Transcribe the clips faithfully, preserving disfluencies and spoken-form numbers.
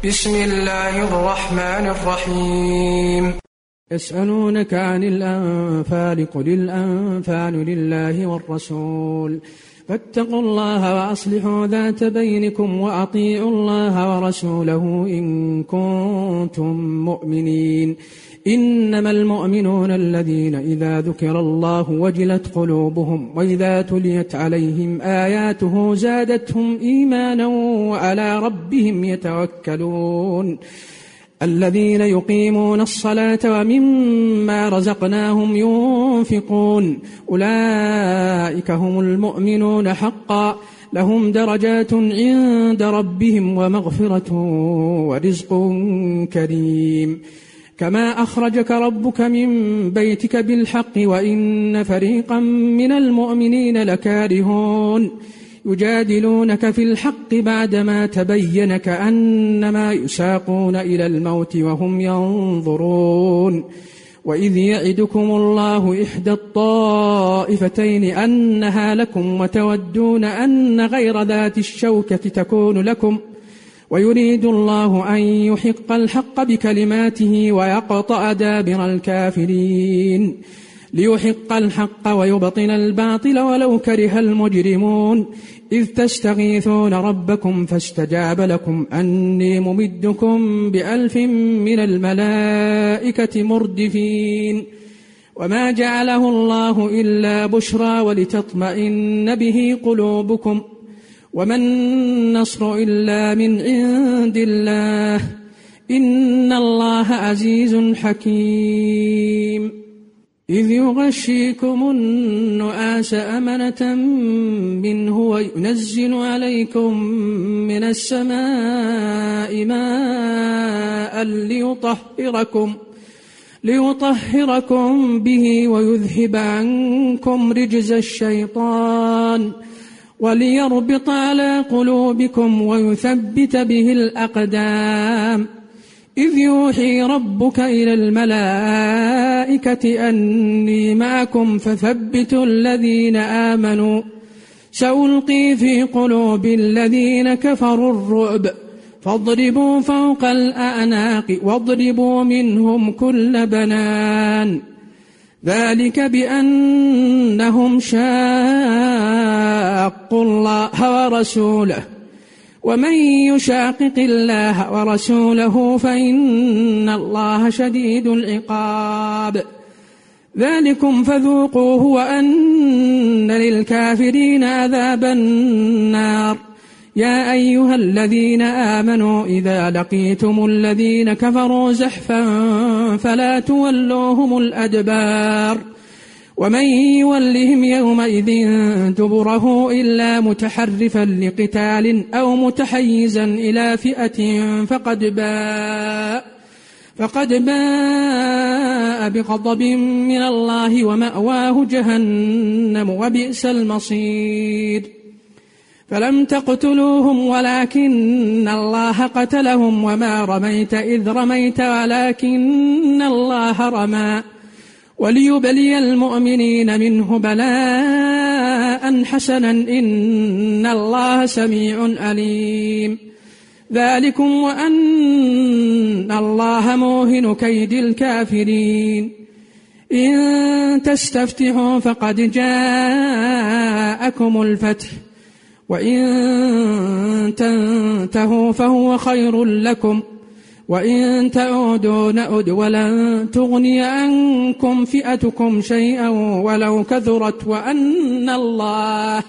بسم الله الرحمن الرحيم. يسألونك عن الأنفال قل الأنفال لله والرسول فاتقوا الله وأصلحوا ذات بينكم وأطيعوا الله ورسوله إن كنتم مؤمنين. إنما المؤمنون الذين إذا ذكر الله وجلت قلوبهم وإذا تليت عليهم آياته زادتهم إيمانا وعلى ربهم يتوكلون. الذين يقيمون الصلاة ومما رزقناهم ينفقون أولئك هم المؤمنون حقا لهم درجات عند ربهم ومغفرة ورزق كريم. كما أخرجك ربك من بيتك بالحق وإن فريقا من المؤمنين لكارهون يجادلونك في الحق بعدما تبين كأنما يساقون إلى الموت وهم ينظرون. وإذ يعدكم الله إحدى الطائفتين أنها لكم وتودون أن غير ذات الشوكة تكون لكم ويريد الله أن يحق الحق بكلماته ويقطع دابر الكافرين ليحق الحق ويبطل الباطل ولو كره المجرمون. إذ تستغيثون ربكم فاستجاب لكم أني ممدكم بألف من الملائكة مردفين. وما جعله الله إلا بشرى ولتطمئن به قلوبكم وما النصر إلا من عند الله إن الله عزيز حكيم. إذ يغشيكم النعاس أمنة منه وينزل عليكم من السماء ماء ليطهركم, ليطهركم به ويذهب عنكم رجز الشيطان وليربط على قلوبكم ويثبت به الأقدام. إذ يوحي ربك إلى الملائكة أني معكم فثبتوا الذين آمنوا سألقي في قلوب الذين كفروا الرعب فاضربوا فوق الأعناق واضربوا منهم كل بنان. ذلك بأنهم شاقوا الله ورسوله ومن يشاقق الله ورسوله فإن الله شديد العقاب. ذلكم فذوقوه وأن للكافرين عذاب النار. يا أيها الذين آمنوا إذا لقيتم الذين كفروا زحفا فلا تولوهم الأدبار ومن يولهم يومئذ دبره إلا متحرفا لقتال أو متحيزا إلى فئة فقد باء, فقد باء بغضب من الله ومأواه جهنم وبئس المصير. فلم تقتلوهم ولكن الله قتلهم وما رميت إذ رميت ولكن الله رمى وليبلي المؤمنين منه بلاء حسنا إن الله سميع عليم. ذلكم وأن الله موهن كيد الكافرين. إن تستفتحوا فقد جاءكم الفتح وإن تنتهوا فهو خير لكم وإن تعودوا نعد ولن تغني عنكم فئتكم شيئا ولو كثرت وأن الله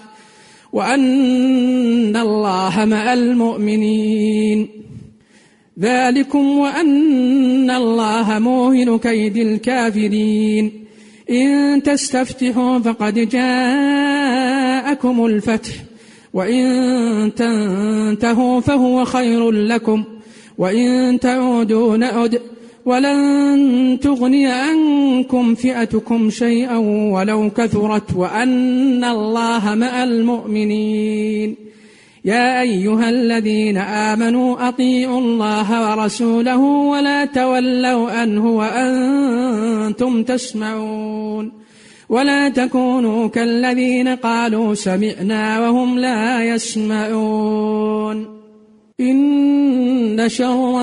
وأن الله مع المؤمنين. ذلكم وأن الله موهن كيد الكافرين. إن تستفتحوا فقد جاءكم الفتح وإن تنتهوا فهو خير لكم وإن تعودوا نعد ولن تغني عنكم فئتكم شيئا ولو كثرت وأن الله مع المؤمنين. يا أيها الذين آمنوا أطيعوا الله ورسوله ولا تولوا عنه وأنتم تسمعون ولا تكونوا كالذين قالوا سمعنا وهم لا يسمعون. إن شر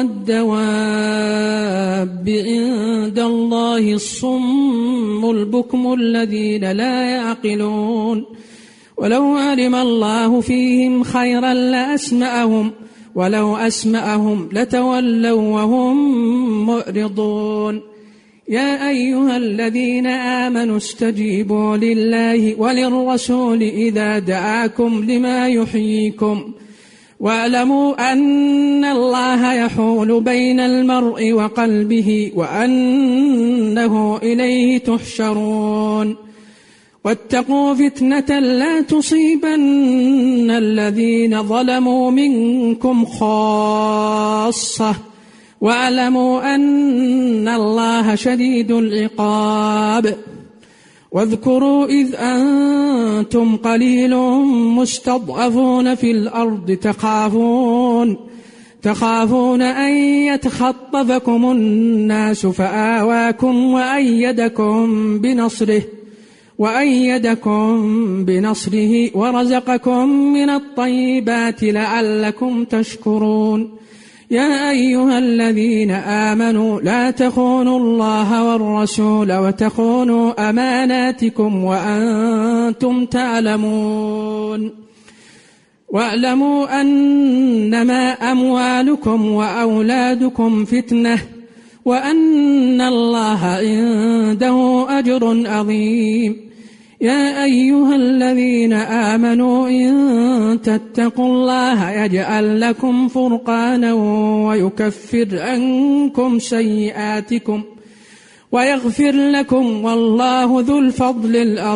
الدواب عند الله الصم البكم الذين لا يعقلون ولو علم الله فيهم خيرا لأسمعهم ولو أسمعهم لتولوا وهم معرضون يا أيها الذين آمنوا استجيبوا لله وللرسول إذا دعاكم لما يحييكم واعلموا أن الله يحول بين المرء وقلبه وأنه إليه تحشرون واتقوا فتنة لا تصيبن الذين ظلموا منكم خاصة واعلموا أن الله شديد العقاب واذكروا إذ أنتم قليل مستضعفون في الأرض تخافون تخافون أن يتخطفكم الناس فآواكم وأيدكم بنصره وأيدكم بنصره ورزقكم من الطيبات لعلكم تشكرون يا أيها الذين آمنوا لا تخونوا الله والرسول وتخونوا أماناتكم وأنتم تعلمون واعلموا أنما أموالكم وأولادكم فتنة وأن الله عنده أجر عظيم يا أيها الذين آمنوا إن تتقوا الله يجعل لكم فرقانا ويكفر عنكم سيئاتكم ويغفر لكم والله ذو الفضل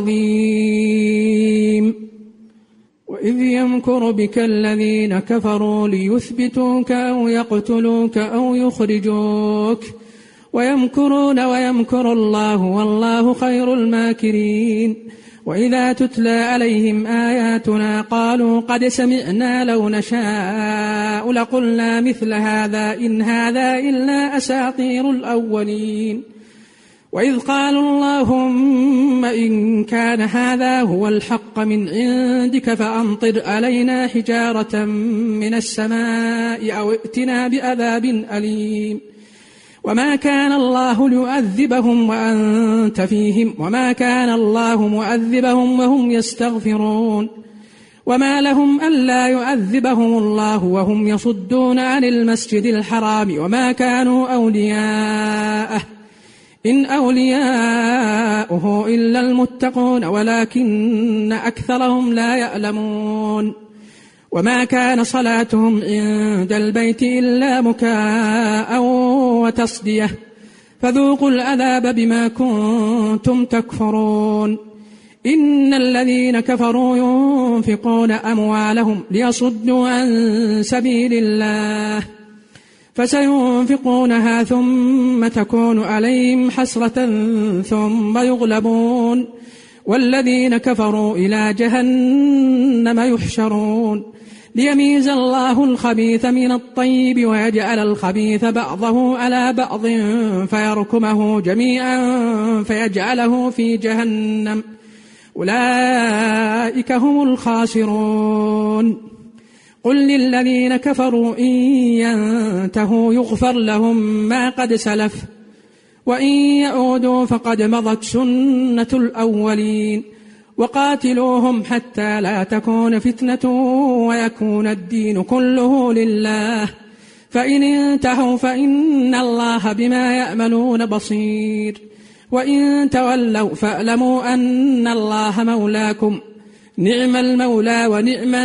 العظيم وإذ يمكر بك الذين كفروا ليثبتوك أو يقتلوك أو يخرجوك ويمكرون ويمكر الله والله خير الماكرين وإذا تتلى عليهم آياتنا قالوا قد سمعنا لو نشاء لقلنا مثل هذا إن هذا إلا أساطير الأولين وإذ قالوا اللهم إن كان هذا هو الحق من عندك فأمطر علينا حجارة من السماء أو ائتنا بعذاب أليم وما كان الله ليعذبهم وأنت فيهم وما كان الله معذبهم وهم يستغفرون وما لهم ألا يعذبهم الله وهم يصدون عن المسجد الحرام وما كانوا أولياءه إن أولياؤه إلا المتقون ولكن أكثرهم لا يعلمون وما كان صلاتهم عند البيت إلا مكاء وتصدية فذوقوا العذاب بما كنتم تكفرون إن الذين كفروا ينفقون أموالهم ليصدوا عن سبيل الله فسينفقونها ثم تكون عليهم حسرة ثم يغلبون والذين كفروا إلى جهنم يحشرون ليميز الله الخبيث من الطيب ويجعل الخبيث بعضه على بعض فيركمه جميعا فيجعله في جهنم أولئك هم الخاسرون قل للذين كفروا إن ينتهوا يغفر لهم ما قد سلف وإن يعودوا فقد مضت سنة الأولين وقاتلوهم حتى لا تكون فتنة ويكون الدين كله لله فإن انتهوا فإن الله بما يعملون بصير وإن تولوا فاعلموا أن الله مولاكم نعم المولى ونعم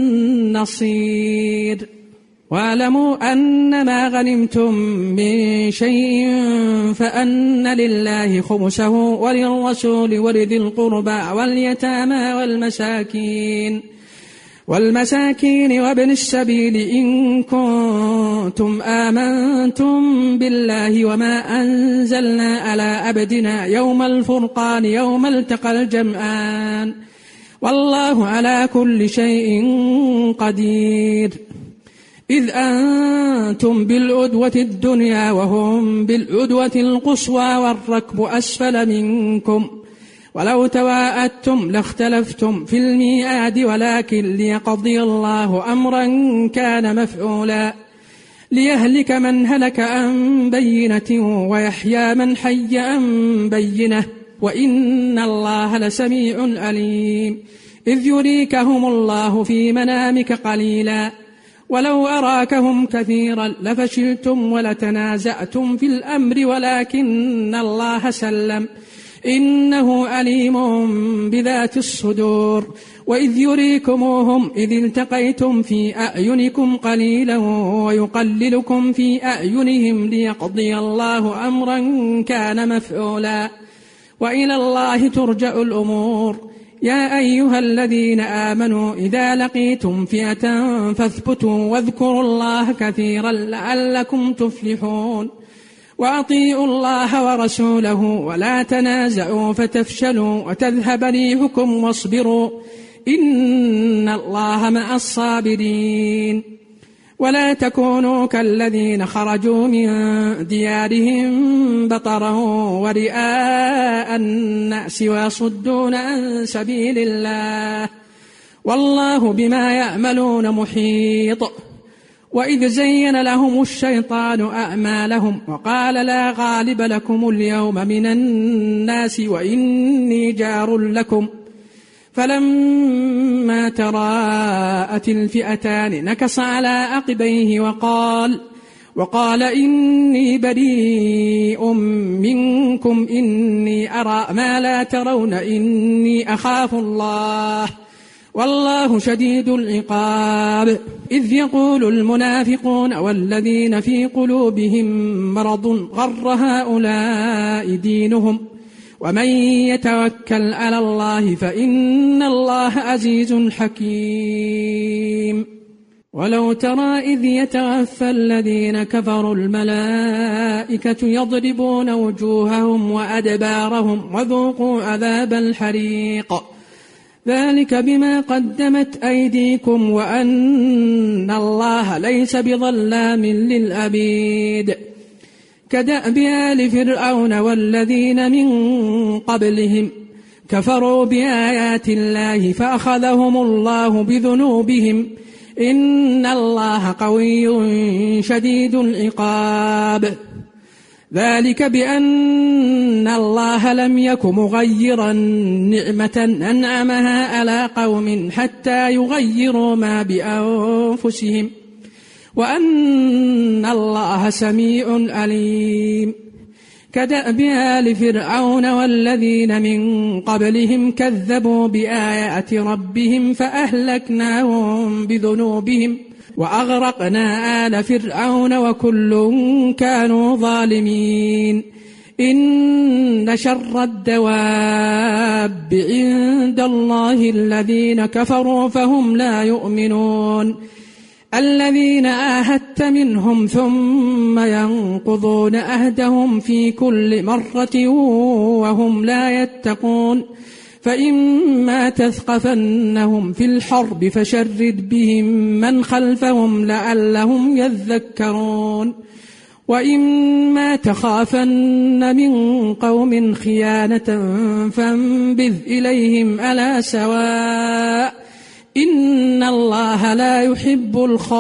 النصير واعلموا أن ما غنمتم من شيء فأن لله خمسه وللرسول ولذي القربى واليتامى والمساكين والمساكين وابن السبيل إن كنتم آمنتم بالله وما أنزلنا على عبدنا يوم الفرقان يوم التقى الجمعان والله على كل شيء قدير إذ أنتم بالعدوة الدنيا وهم بالعدوة القصوى والركب أسفل منكم ولو تواءدتم لاختلفتم في الميعاد ولكن ليقضي الله أمرا كان مفعولا ليهلك من هلك عن بينة ويحيى من حي عن بينة وإن الله لسميع عليم إذ يريكهم الله في منامك قليلا ولو أراكهم كثيرا لفشلتم ولتنازعتم في الأمر ولكن الله سلم إنه عليم بذات الصدور وإذ يريكموهم إذ التقيتم في أعينكم قليلا ويقللكم في أعينهم ليقضي الله أمرا كان مفعولا وإلى الله ترجع الأمور يا أيها الذين آمنوا إذا لقيتم فئة فاثبتوا واذكروا الله كثيرا لعلكم تفلحون وأطيعوا الله ورسوله ولا تنازعوا فتفشلوا وتذهب ريحكم واصبروا إن الله مع الصابرين ولا تكونوا كالذين خرجوا من ديارهم بطرا ورئاء الناس ويصدون عن سبيل الله والله بما يعملون محيط وإذ زين لهم الشيطان أعمالهم وقال لا غالب لكم اليوم من الناس وإني جار لكم فلما تراءت الفئتان نكص على عقبيه وقال وقال إني بريء منكم إني أرى ما لا ترون إني أخاف الله والله شديد العقاب إذ يقول المنافقون والذين في قلوبهم مرض غر هؤلاء دينهم ومن يتوكل على الله فإن الله عزيز حكيم ولو ترى إذ يتوفى الذين كفروا الملائكة يضربون وجوههم وأدبارهم وذوقوا عذاب الحريق ذلك بما قدمت أيديكم وأن الله ليس بظلام للعبيد كدأب آل فرعون والذين من قبلهم كفروا بآيات الله فأخذهم الله بذنوبهم إن الله قوي شديد العقاب ذلك بأن الله لم يك مغيرا نعمة أنعمها على قوم حتى يغيروا ما بأنفسهم وأن الله سميع عليم كدأب آل فرعون والذين من قبلهم كذبوا بآيات ربهم فأهلكناهم بذنوبهم وأغرقنا آل فرعون وكل كانوا ظالمين إن شر الدواب عند الله الذين كفروا فهم لا يؤمنون الذين عاهدت منهم ثم ينقضون عهدهم في كل مرة وهم لا يتقون فإما تثقفنهم في الحرب فشرد بهم من خلفهم لعلهم يذكرون وإما تخافن من قوم خيانة فانبذ إليهم على سواء إن الله لا يحب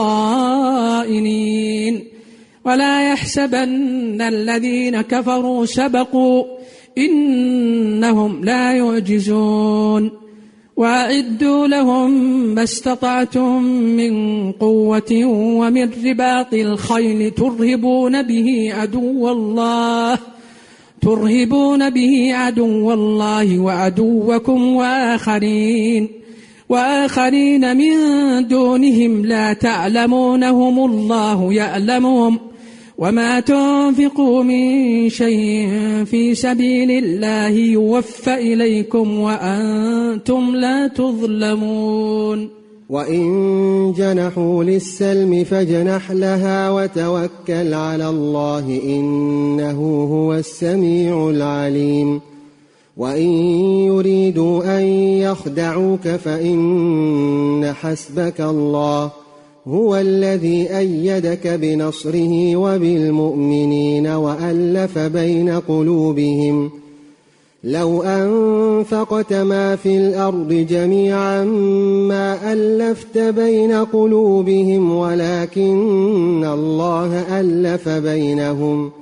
الخائنين ولا يحسبن الذين كفروا سبقوا إنهم لا يعجزون وأعدوا لهم ما استطعتم من قوة ومن رباط الخيل ترهبون به عدو الله ترهبون به عدو الله وعدوكم وآخرين وآخرين من دونهم لا تعلمونهم الله يعلمهم وما تنفقوا من شيء في سبيل الله يوفى إليكم وأنتم لا تظلمون وإن جنحوا للسلم فاجنح لها وتوكل على الله إنه هو السميع العليم وإن يريدوا أن يخدعوك فإن حسبك الله هو الذي أيدك بنصره وبالمؤمنين وألف بين قلوبهم لو أنفقت ما في الأرض جميعا ما ألفت بين قلوبهم ولكن الله ألف بينهم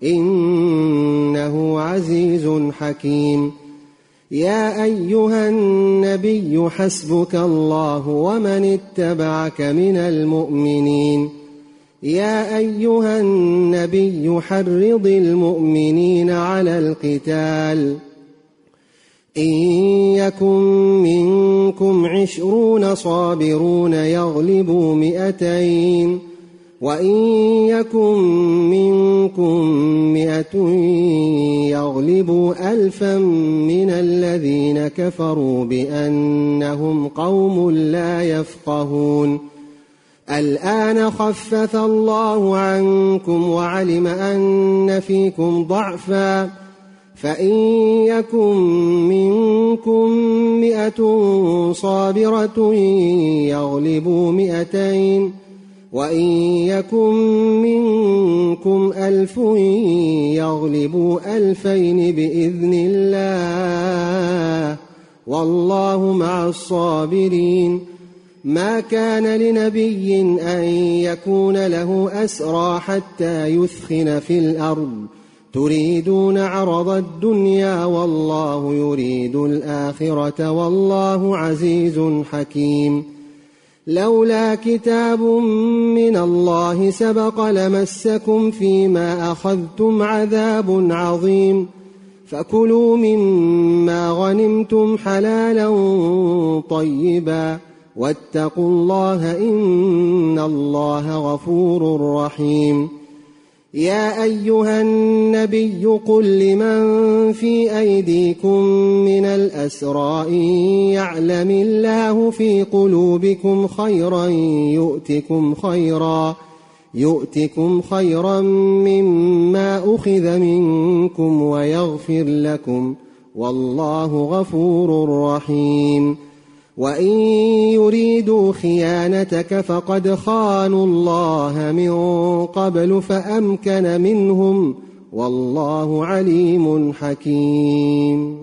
إنه عزيز حكيم. يا أيها النبي حسبك الله ومن اتبعك من المؤمنين. يا أيها النبي حرض المؤمنين على القتال إن يكن منكم عشرون صابرون يغلبوا مئتين وإن يكن منكم مئة يغلبوا ألفا من الذين كفروا بأنهم قوم لا يفقهون. الآن خفف الله عنكم وعلم أن فيكم ضعفا فإن يكن منكم مئة صابرة يغلبوا مئتين وإن يكن منكم ألف يغلبوا ألفين بإذن الله والله مع الصابرين. ما كان لنبي أن يكون له أسرى حتى يثخن في الأرض تريدون عرض الدنيا والله يريد الآخرة والله عزيز حكيم. لولا كتاب من الله سبق لمسكم فيما أخذتم عذاب عظيم فكلوا مما غنمتم حلالا طيبا واتقوا الله إن الله غفور رحيم. يا أيها النبي قل لمن في أيديكم من الأسرى إن يعلم الله في قلوبكم خيرا يؤتكم خيرا يؤتكم خيرا مما أخذ منكم ويغفر لكم والله غفور رحيم. وإن يريدوا خيانتك فقد خانوا الله من قبل فأمكن منهم والله عليم حكيم.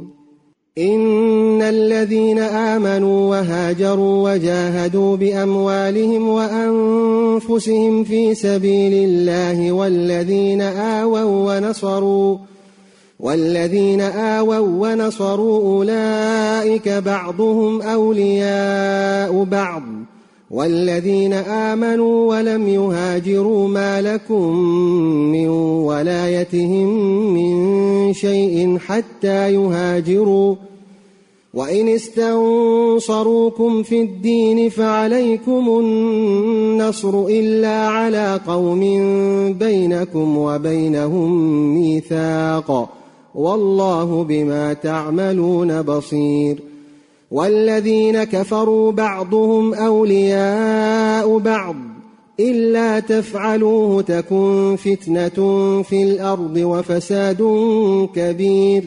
إن الذين آمنوا وهاجروا وجاهدوا بأموالهم وأنفسهم في سبيل الله والذين آووا ونصروا والذين آووا ونصروا أولئك بعضهم أولياء بعض والذين آمنوا ولم يهاجروا ما لكم من ولايتهم من شيء حتى يهاجروا وإن استنصروكم في الدين فعليكم النصر إلا على قوم بينكم وبينهم ميثاق والله بما تعملون بصير. والذين كفروا بعضهم أولياء بعض إلا تفعلوه تكن فتنة في الأرض وفساد كبير.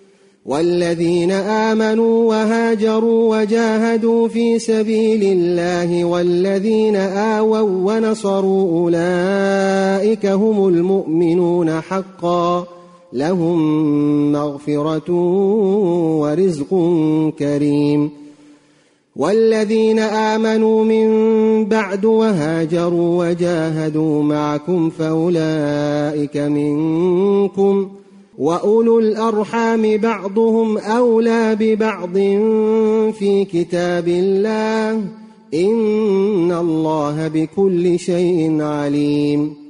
والذين آمنوا وهاجروا وجاهدوا في سبيل الله والذين آووا ونصروا أولئك هم المؤمنون حقا لهم مغفرة ورزق كريم. والذين آمنوا من بعد وهاجروا وجاهدوا معكم فأولئك منكم وأولو الأرحام بعضهم أولى ببعض في كتاب الله إن الله بكل شيء عليم.